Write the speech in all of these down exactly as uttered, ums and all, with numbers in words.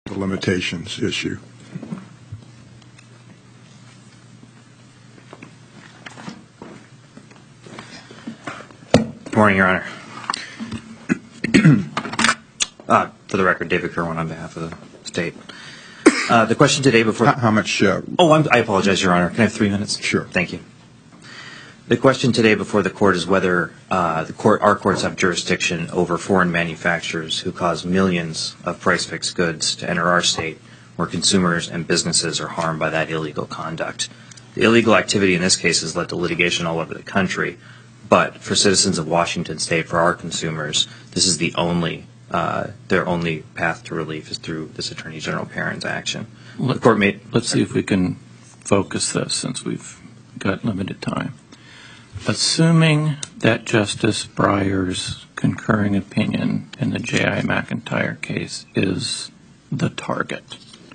the limitations issue. Good morning, Your Honor. uh, for the record, David Kerwin on behalf of the state. Uh, the question today before... How, how much... Uh, oh, I'm, I apologize, Your Honor. Can I have three minutes? Sure. Thank you. The question today before the court is whether uh, the court, our courts have jurisdiction over foreign manufacturers who cause millions of price-fixed goods to enter our state, where consumers and businesses are harmed by that illegal conduct. The illegal activity in this case has led to litigation all over the country, but for citizens of Washington State, for our consumers, this is the only, uh, their only path to relief is through this Attorney General Perrins action. Let, the court made, let's see if we can focus this since we've got limited time. Assuming that Justice Breyer's concurring opinion in the J I. McIntyre case is the target,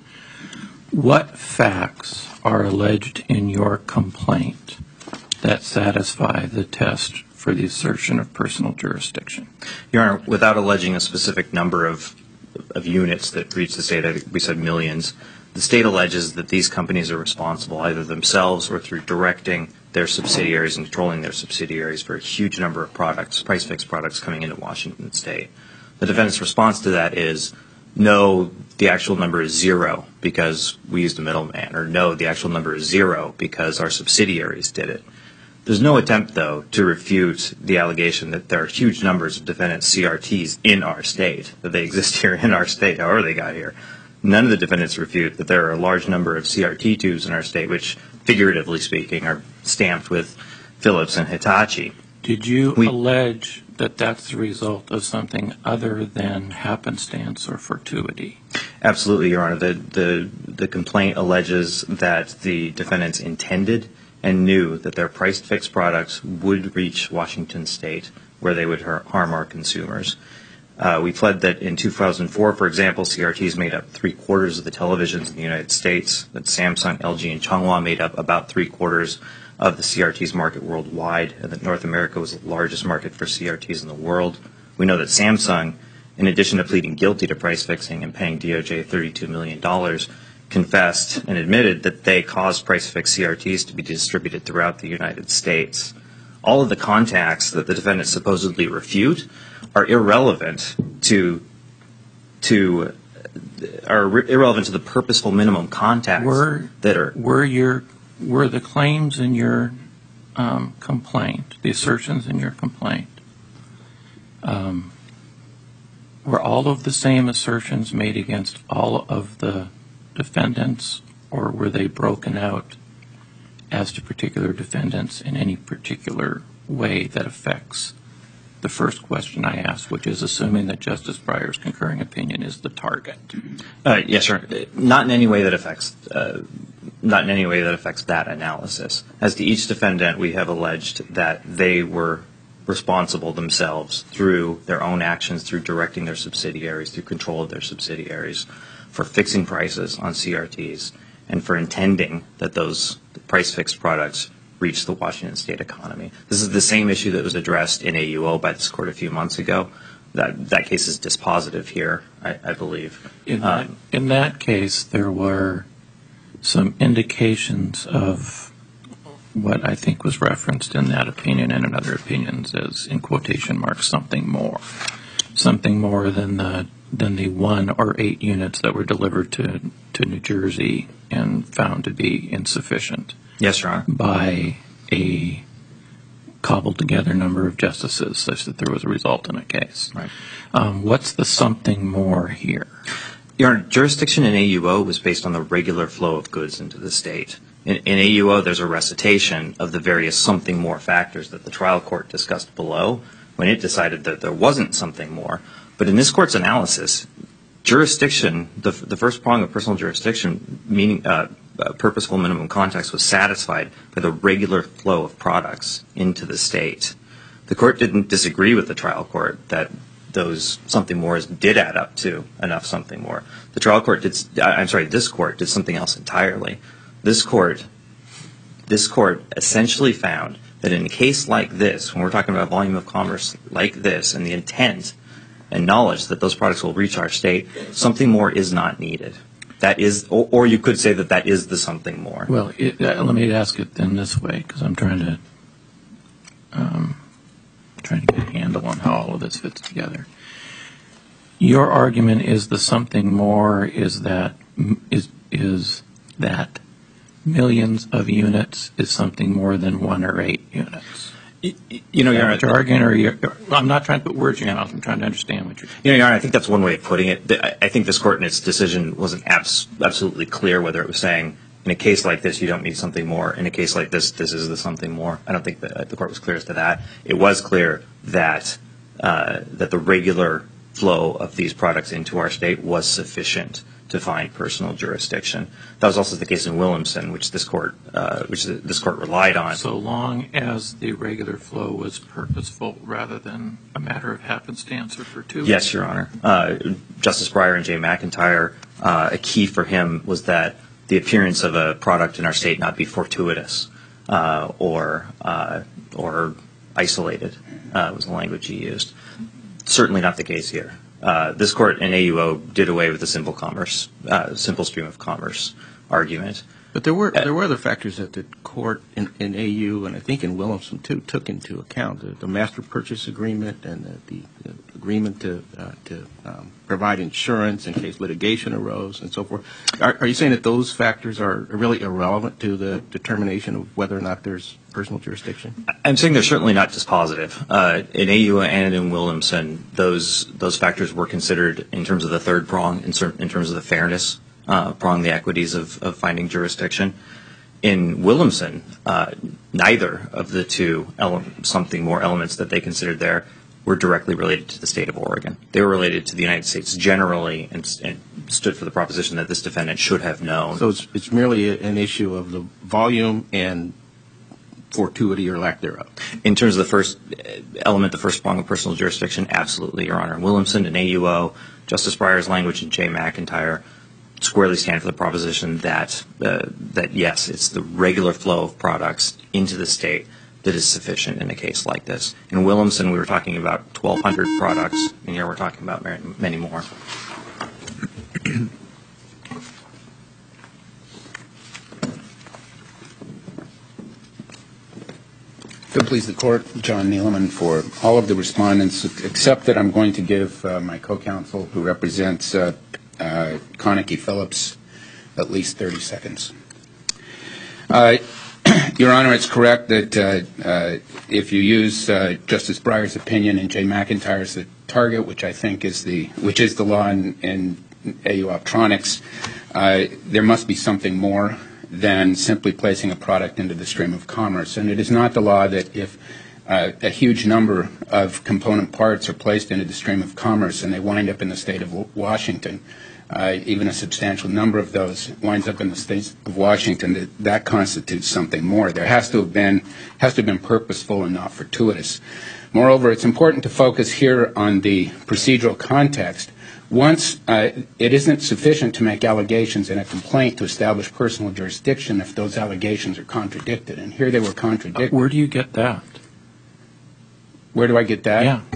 what facts are alleged in your complaint that satisfy the test for the assertion of personal jurisdiction? Your Honor, without alleging a specific number of, of units that reach the state, I think we said millions, the state alleges that these companies are responsible either themselves or through directing their subsidiaries and controlling their subsidiaries for a huge number of products, price-fixed products coming into Washington State. The defendant's response to that is, no, the actual number is zero because we used a middleman, or no, the actual number is zero because our subsidiaries did it. There's no attempt, though, to refute the allegation that there are huge numbers of defendant C R Ts in our state, that they exist here in our state, however they got here. None of the defendants refute that there are a large number of C R T tubes in our state, which, figuratively speaking, are stamped with Phillips and Hitachi. Did you we, allege that that's the result of something other than happenstance or fortuity? Absolutely, Your Honor. The, the, the complaint alleges that the defendants intended and knew that their price-fixed products would reach Washington State, where they would harm our consumers. Uh, we pled that in two thousand four, for example, C R Ts made up three-quarters of the televisions in the United States, that Samsung, L G, and Changhua made up about three-quarters of the C R Ts market worldwide, and that North America was the largest market for C R Ts in the world. We know that Samsung, in addition to pleading guilty to price-fixing and paying D O J thirty-two million dollars, confessed and admitted that they caused price-fixed C R Ts to be distributed throughout the United States. All of the contacts that the defendants supposedly refute are irrelevant to to are re- irrelevant to the purposeful minimum contacts were, that are were your were the claims in your um, complaint, the assertions in your complaint, um, were all of the same assertions made against all of the defendants, or were they broken out as to particular defendants in any particular way that affects the first question I asked, which is assuming that Justice Breyer's concurring opinion is the target? Uh, yes, sir. Not in any way that affects uh, not in any way that affects that analysis. As to each defendant, we have alleged that they were responsible themselves through their own actions, through directing their subsidiaries, through control of their subsidiaries, for fixing prices on C R Ts and for intending that those price-fixed products reach the Washington State economy. This is the same issue that was addressed in A U O by this court a few months ago. That that case is dispositive here, I, I believe. In that, um, in that case, there were some indications of what I think was referenced in that opinion and in other opinions as, in quotation marks, something more. Something more than the than the one or eight units that were delivered to, to New Jersey and found to be insufficient. Yes, Your Honor. By a cobbled together number of justices, such that there was a result in a case. Right. Um, what's the something more here? Your Honor, jurisdiction in A U O was based on the regular flow of goods into the state. In, in A U O, there's a recitation of the various something more factors that the trial court discussed below when it decided that there wasn't something more. But in this court's analysis, jurisdiction, the, the first prong of personal jurisdiction, meaning uh, uh, purposeful minimum context, was satisfied by the regular flow of products into the state. The court didn't disagree with the trial court that those something mores did add up to enough something more. The trial court did, I'm sorry, this court did something else entirely. This court, this court essentially found that in a case like this, when we're talking about volume of commerce like this and the intent and knowledge that those products will reach our state, something more is not needed. That is, or, or you could say that that is the something more. Well, it, uh, let me ask it then this way, because I'm trying to um, trying to get a handle on how all of this fits together. Your argument is the something more is that is is that millions of units is something more than one or eight units. You know, Is that Your what you're arguing, or you're, I'm not trying to put words in your mouth. I'm trying to understand what you're. You know, Your Honor, I think that's one way of putting it. I I think this court in its decision wasn't abs- absolutely clear whether it was saying, in a case like this, you don't need something more. In a case like this, this is the something more. I don't think that the court was clear as to that. It was clear that uh, that the regular flow of these products into our state was sufficient to find personal jurisdiction. That was also the case in Williamson, which this court, uh, which this court relied on. So long as the regular flow was purposeful rather than a matter of happenstance or fortuity. Yes, Your Honor. Uh, Justice Breyer and Jay McIntyre, uh, a key for him was that the appearance of a product in our state not be fortuitous uh, or uh, or isolated uh, was the language he used. Certainly not the case here. Uh, this court in A U O did away with the simple commerce, uh, simple stream of commerce argument. But there were there were other factors that the court in, in A U and I think in Williamson too took into account: the, the master purchase agreement and the, the, the agreement to uh, to um, provide insurance in case litigation arose and so forth. Are, are you saying that those factors are really irrelevant to the determination of whether or not there's personal jurisdiction? I'm saying they're certainly not dispositive. Uh, in A U O and in Williamson, those those factors were considered in terms of the third prong, in, in terms of the fairness uh, prong, the equities of, of finding jurisdiction. In Williamson, uh, neither of the two ele- something more elements that they considered there were directly related to the state of Oregon. They were related to the United States generally and, and stood for the proposition that this defendant should have known. So it's, it's merely a, an issue of the volume and fortuity or lack thereof. In terms of the first element, the first prong of personal jurisdiction, absolutely, Your Honor. In Williamson and A U O, Justice Breyer's language and Jay McIntyre squarely stand for the proposition that, uh, that yes, it's the regular flow of products into the state that is sufficient in a case like this. In Williamson, we were talking about twelve hundred products, and here we're talking about many more. To please the court, John Neeleman for all of the respondents, except that I'm going to give uh, my co-counsel, who represents uh, uh, Connicky Phillips, at least thirty seconds. Uh, Your Honor, it's correct that uh, uh, if you use uh, Justice Breyer's opinion and Jay McIntyre as the target, which I think is the which is the law in, in A U Optronics, uh, there must be something more than simply placing a product into the stream of commerce. And it is not the law that if uh, a huge number of component parts are placed into the stream of commerce and they wind up in the state of Washington, uh, even a substantial number of those winds up in the state of Washington, that, that constitutes something more. There has to have been has to have been purposeful and not fortuitous. Moreover, it's important to focus here on the procedural context. Once uh, it isn't sufficient to make allegations in a complaint to establish personal jurisdiction if those allegations are contradicted, and here they were contradicted. Where do you get that? Where do I get that? Yeah.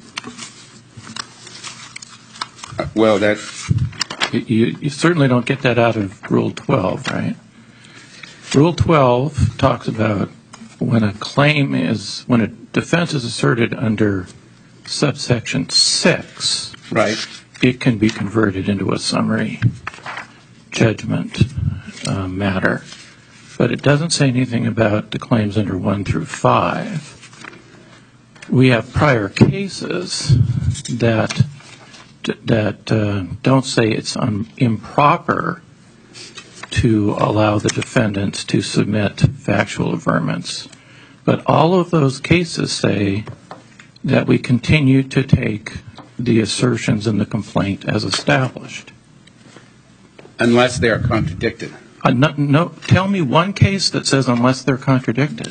Uh, well, that You, you, you certainly don't get that out of Rule twelve, right? Rule twelve talks about when a claim is, when a defense is asserted under subsection six, right. it can be converted into a summary judgment uh, matter. But it doesn't say anything about the claims under one through five. We have prior cases that that uh, don't say it's un- improper to allow the defendants to submit factual averments. But all of those cases say that we continue to take the assertions in the complaint as established. Unless they are contradicted. Uh, no, no, tell me one case that says unless they're contradicted.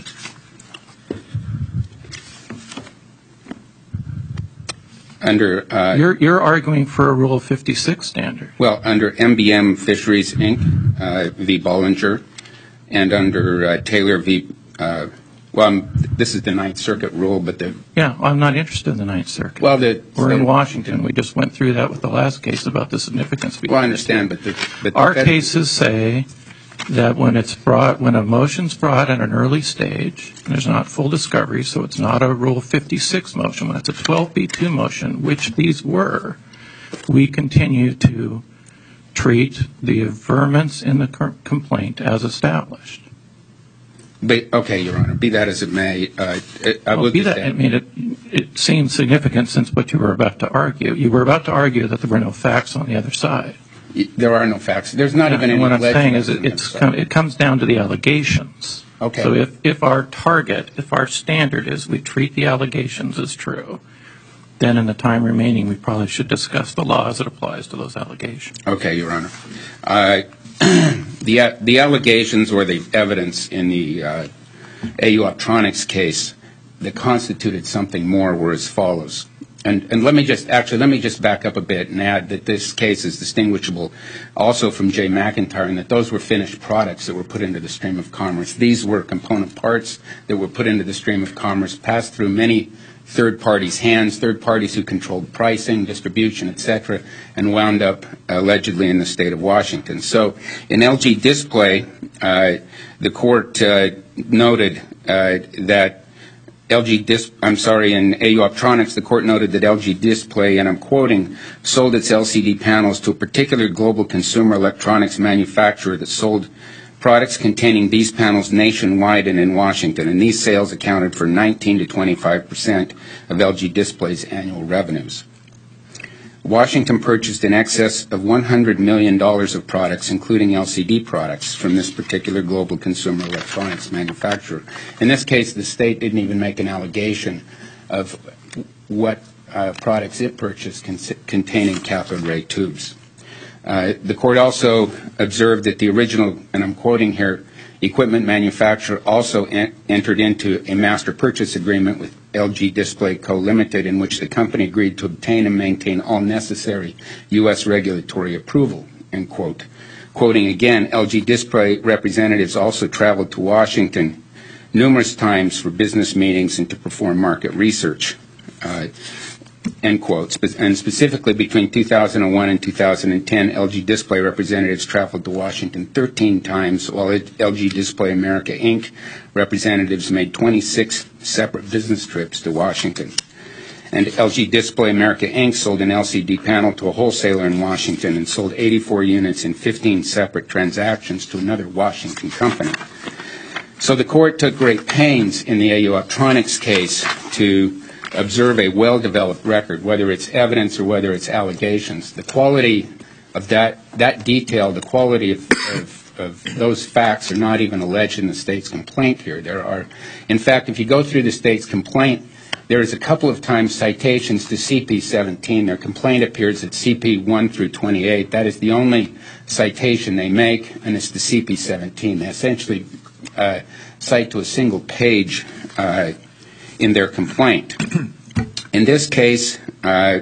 Under uh, You're, you're arguing for a Rule fifty-six standard. well, under M B M Fisheries Incorporated uh, v. Bollinger, and under uh, Taylor v. Uh, Well, um, this is the Ninth Circuit rule, but the, Yeah, I'm not interested in the Ninth Circuit. well, the. We're in Washington. We just went through that with the last case about the significance. Well, I understand, but the. but the Our Fed- cases say that when it's brought, when a motion's brought at an early stage, and there's not full discovery, so it's not a Rule fifty-six motion, when it's a twelve B two motion, which these were, we continue to treat the averments in the cur- complaint as established. But, okay, Your Honor, be that as it may, uh, it- I Well, will be just that, I add- mean, it, it seems significant since what you were about to argue. You were about to argue that there were no facts on the other side. there are no facts. There's not even And any what I'm legend saying is on it, the it's other come, side. it comes down to the allegations. Okay. So if, if our target, if our standard is we treat the allegations as true, then in the time remaining, we probably should discuss the law as it applies to those allegations. Okay, Your Honor. Uh, The the allegations or the evidence in the uh, A U Optronics case that constituted something more were as follows. And and let me just, actually, let me just back up a bit and add that this case is distinguishable also from Jay McIntyre, and that those were finished products that were put into the stream of commerce. These were component parts that were put into the stream of commerce, passed through many third parties' hands, third parties who controlled pricing, distribution, et cetera, and wound up allegedly in the state of Washington. So in L G Display, uh, the court uh, noted uh, that L G Dis- I'm sorry, in A U Optronics, the court noted that L G Display, and I'm quoting, sold its L C D panels to a particular global consumer electronics manufacturer that sold products containing these panels nationwide and in Washington, and these sales accounted for nineteen to twenty-five percent of L G Display's annual revenues. Washington purchased in excess of one hundred million dollars of products, including L C D products, from this particular global consumer electronics manufacturer. In this case, the state didn't even make an allegation of what uh, products it purchased con- containing cathode ray tubes. Uh, the court also observed that the original, and I'm quoting here, equipment manufacturer also en- entered into a master purchase agreement with L G Display Co. Limited, in which the company agreed to obtain and maintain all necessary U S regulatory approval, end quote. Quoting again, L G Display representatives also traveled to Washington numerous times for business meetings and to perform market research. Uh, End quote. And specifically between two thousand one and two thousand ten, L G Display representatives traveled to Washington thirteen times, while L G Display America, Incorporated representatives made twenty-six separate business trips to Washington. And L G Display America, Incorporated sold an L C D panel to a wholesaler in Washington and sold eighty-four units in fifteen separate transactions to another Washington company. So the court took great pains in the A U Optronics case to observe a well-developed record, whether it's evidence or whether it's allegations. The quality of that that detail, the quality of, of, of those facts are not even alleged in the state's complaint here. There are, in fact, if you go through the state's complaint, there is a couple of times citations to C P seventeen. Their complaint appears at C P one through twenty-eight. That is the only citation they make, and it's to C P seventeen. They essentially uh, cite to a single page uh, in their complaint. In this case, uh,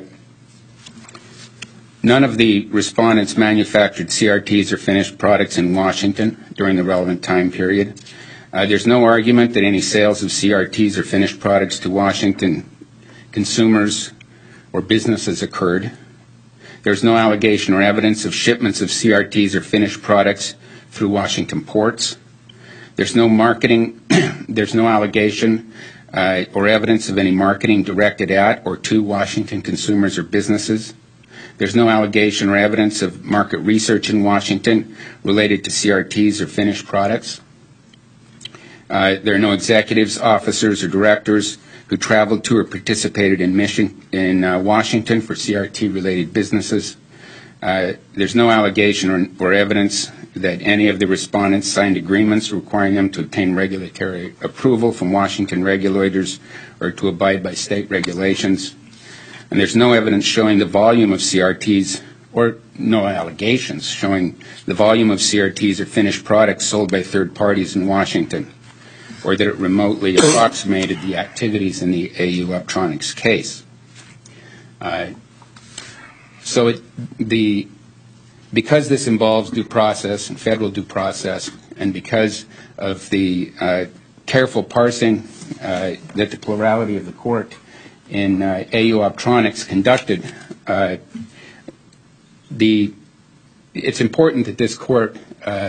none of the respondents manufactured C R Ts or finished products in Washington during the relevant time period. Uh, there's no argument that any sales of C R Ts or finished products to Washington consumers or businesses occurred. There's no allegation or evidence of shipments of C R Ts or finished products through Washington ports. There's no marketing, there's no allegation uh, or evidence of any marketing directed at or to Washington consumers or businesses. There's no allegation or evidence of market research in Washington related to C R Ts or finished products. Uh, there are no executives, officers, or directors who traveled to or participated in mission in uh, Washington for C R T-related businesses. Uh, there's no allegation or, or evidence that any of the respondents signed agreements requiring them to obtain regulatory approval from Washington regulators or to abide by state regulations. And there's no evidence showing the volume of C R Ts, or no allegations showing the volume of C R Ts or finished products sold by third parties in Washington, or that it remotely approximated the activities in the A U Optronics case. Uh, so it, the, because this involves due process and federal due process, and because of the uh, careful parsing uh, that the plurality of the court in uh, A U Optronics conducted, uh, the it's important that this court uh,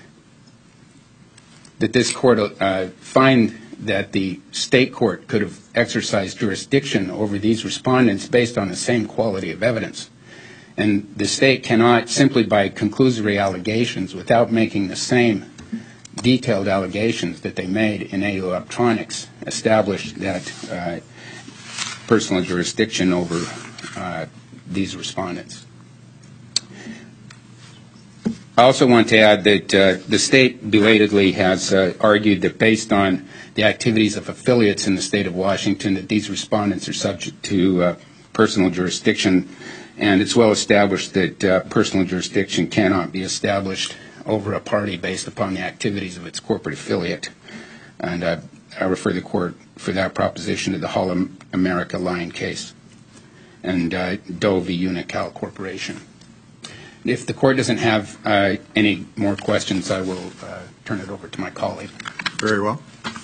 that this court uh, find that the state court could have exercised jurisdiction over these respondents based on the same quality of evidence. And the state cannot, simply by conclusory allegations, without making the same detailed allegations that they made in A U Optronics, establish that uh, personal jurisdiction over uh, these respondents. I also want to add that uh, the state belatedly has uh, argued that based on the activities of affiliates in the state of Washington, that these respondents are subject to uh, personal jurisdiction, and it's well established that uh, personal jurisdiction cannot be established over a party based upon the activities of its corporate affiliate. And uh, I refer the court for that proposition to the Hall of America Line case and uh, Doe v. Unical Corporation. If the court doesn't have uh, any more questions, I will uh, turn it over to my colleague. Very well.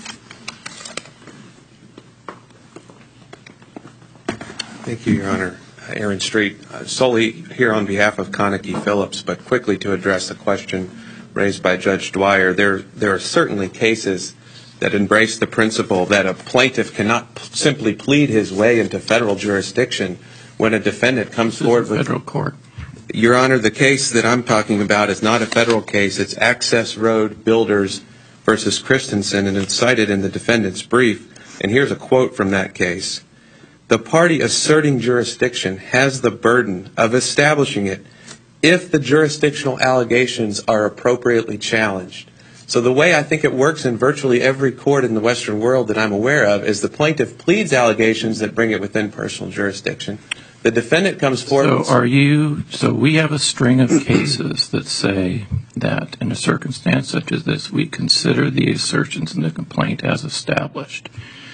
Thank you, Your Honor. Uh, Aaron Street, uh, solely here on behalf of Conackey Phillips, but quickly to address the question raised by Judge Dwyer. There, there are certainly cases that embrace the principle that a plaintiff cannot p- simply plead his way into federal jurisdiction when a defendant comes This forward is with... federal court. Your Honor, the case that I'm talking about is not a federal case. It's Access Road Builders versus Christensen, and it's cited in the defendant's brief. And here's a quote from that case. The party asserting jurisdiction has the burden of establishing it if the jurisdictional allegations are appropriately challenged. So the way I think it works in virtually every court in the Western world that I'm aware of is the plaintiff pleads allegations that bring it within personal jurisdiction. The defendant comes forward. So are you, so we have a string of cases that say that in a circumstance such as this, we consider the assertions in the complaint as established.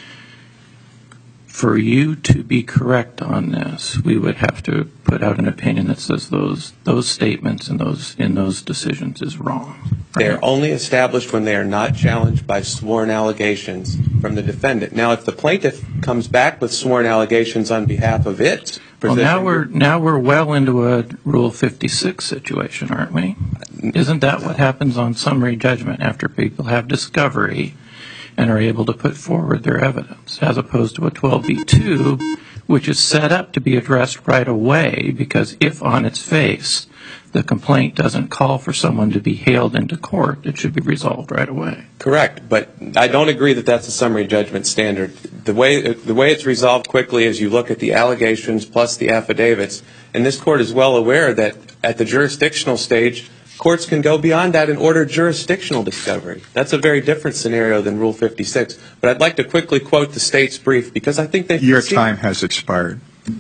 For you to be correct on this, we would have to put out an opinion that says those those statements and those in those decisions is wrong. Right? They are only established when they are not challenged by sworn allegations from the defendant. Now, if the plaintiff comes back with sworn allegations on behalf of its Well, position, now we're now we're well into a Rule fifty-six situation, aren't we? Isn't that what happens on summary judgment after people have discovery and are able to put forward their evidence, as opposed to a twelve B two, which is set up to be addressed right away, because if on its face the complaint doesn't call for someone to be hailed into court, it should be resolved right away. correct, but I don't agree that that's a summary judgment standard. The way the way it's resolved quickly is you look at the allegations plus the affidavits, and this court is well aware that at the jurisdictional stage, courts can go beyond that and order jurisdictional discovery. That's a very different scenario than Rule fifty-six. But I'd like to quickly quote the state's brief because I think they Your time has expired.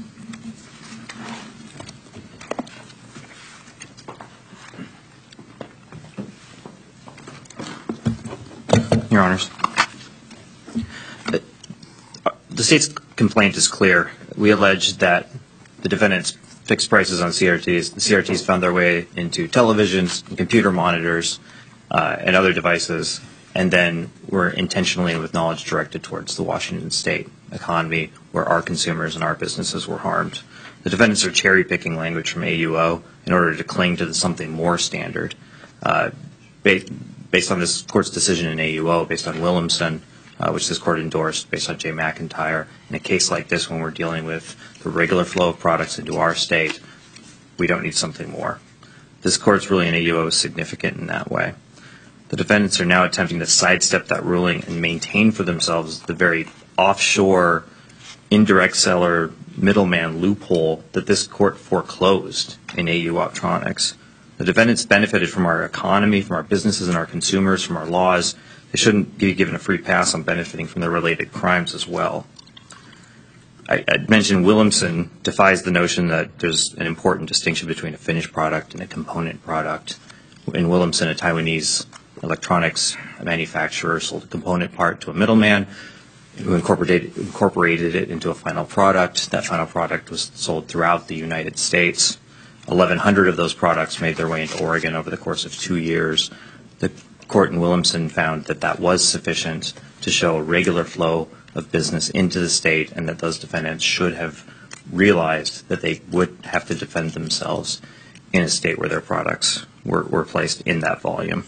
Your Honors. The, the state's complaint is clear. We allege that the defendants fixed prices on C R Ts. The C R Ts found their way into televisions, and computer monitors, uh, and other devices, and then were intentionally with knowledge directed towards the Washington state economy, where our consumers and our businesses were harmed. The defendants are cherry-picking language from A U O in order to cling to the something more standard. Uh, based, based on this court's decision in A U O, based on Williamson, uh, which this court endorsed, based on Jay McIntyre, in a case like this when we're dealing with the regular flow of products into our state, we don't need something more. This court's ruling in A U O is significant in that way. The defendants are now attempting to sidestep that ruling and maintain for themselves the very offshore, indirect seller, middleman loophole that this court foreclosed in A U Optronics. The defendants benefited from our economy, from our businesses and our consumers, from our laws. They shouldn't be given a free pass on benefiting from their related crimes as well. I, I mentioned Williamson defies the notion that there's an important distinction between a finished product and a component product. In Williamson, a Taiwanese electronics manufacturer sold a component part to a middleman who incorporated, incorporated it into a final product. That final product was sold throughout the United States. eleven hundred of those products made their way into Oregon over the course of two years. The court in Williamson found that that was sufficient to show a regular flow of business into the state, and that those defendants should have realized that they would have to defend themselves in a state where their products were, were placed in that volume.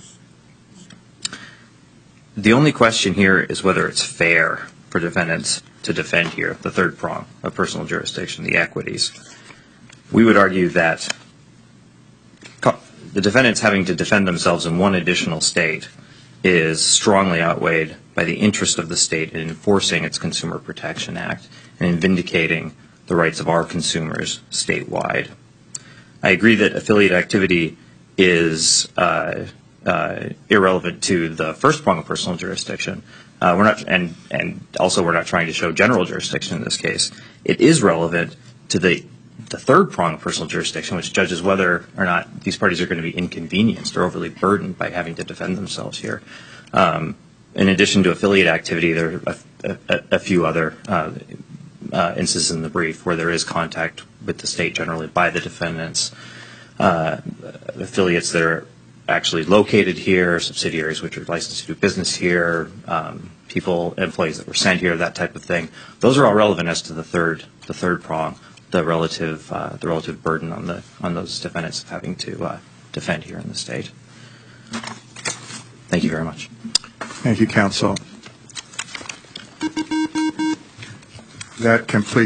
The only question here is whether it's fair for defendants to defend here, the third prong of personal jurisdiction, the equities. We would argue that the defendants having to defend themselves in one additional state is strongly outweighed by the interest of the state in enforcing its Consumer Protection Act and in vindicating the rights of our consumers statewide. I agree that affiliate activity is uh, uh, irrelevant to the first prong of personal jurisdiction. Uh, we're not, and and also we're not trying to show general jurisdiction in this case. It is relevant to the the third prong of personal jurisdiction, which judges whether or not these parties are going to be inconvenienced or overly burdened by having to defend themselves here. Um, in addition to affiliate activity, there are a, a, a few other uh, uh, instances in the brief where there is contact with the state generally by the defendants, uh, affiliates that are actually located here, subsidiaries which are licensed to do business here, um, people, employees that were sent here, that type of thing. Those are all relevant as to the third, the third prong, the relative, uh, the relative burden on the on those defendants of having to uh, defend here in the state. Thank you very much. Thank you, counsel. That completes